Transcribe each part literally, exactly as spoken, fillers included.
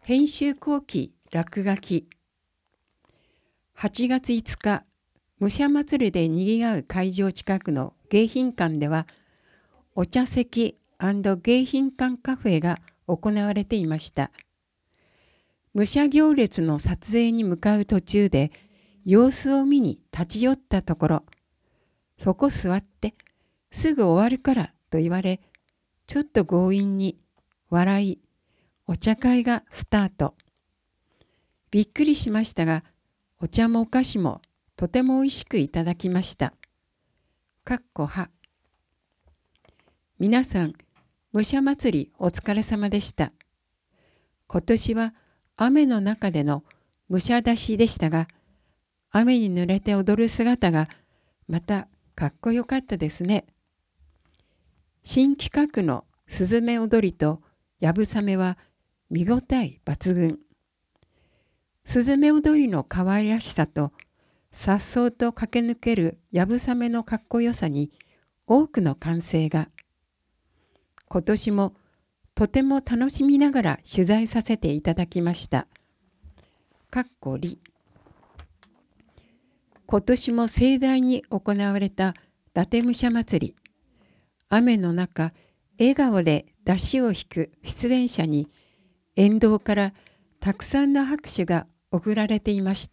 編集後期落書き。はちがついつか、武者祭りでにぎわう会場近くの迎賓館では、お茶席&迎賓館カフェが行われていました。武者行列の撮影に向かう途中で、様子を見に立ち寄ったところ、そこ座ってすぐ終わるからと言われ、ちょっと強引に笑い、お茶会がスタート。びっくりしましたが、お茶もお菓子もとてもおいしくいただきました。かっこは。皆さん、武者祭りお疲れ様でした。今年は雨の中での武者出しでしたが、雨に濡れて踊る姿がまたかっこよかったですね。新企画のすずめ踊りとやぶさめは見応え抜群。すずめ踊りの可愛らしさとさっそうと駆け抜けるやぶさめのかっこよさに多くの歓声が。今年もとても楽しみながら取材させていただきました。かっこり。今年も盛大に行われた伊達武者祭り。雨の中、笑顔で出汁を引く出演者に沿道からたくさんの拍手が送られていました。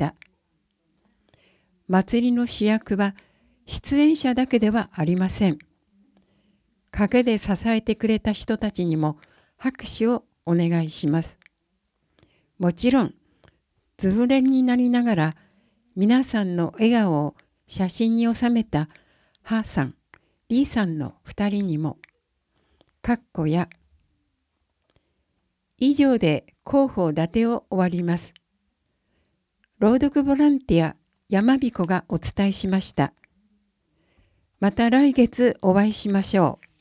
祭りの主役は出演者だけではありません。陰で支えてくれた人たちにも拍手をお願いします。もちろん、ずぶれになりながら皆さんの笑顔を写真に収めたハさん、リーさんのふたりにも、かっこや。以上で広報伊達を終わります。朗読ボランティア山彦がお伝えしました。また来月お会いしましょう。